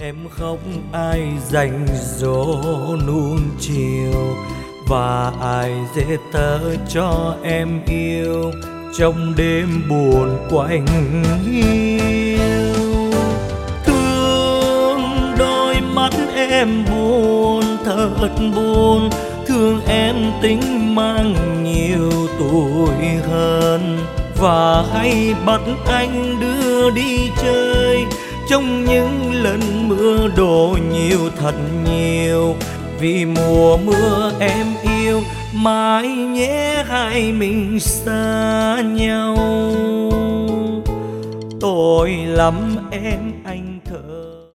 Em khóc ai dành dỗ nuông chiều, và ai dễ tớ cho em yêu trong đêm buồn quạnh hiu. Thương đôi mắt em buồn thật buồn, thương em tính mang nhiều tuổi hơn, và hay bắt anh đưa đi chơi trong những lần mưa đổ nhiều thật nhiều. Vì mùa mưa em yêu, mãi nhé hai mình xa nhau. Tội lắm em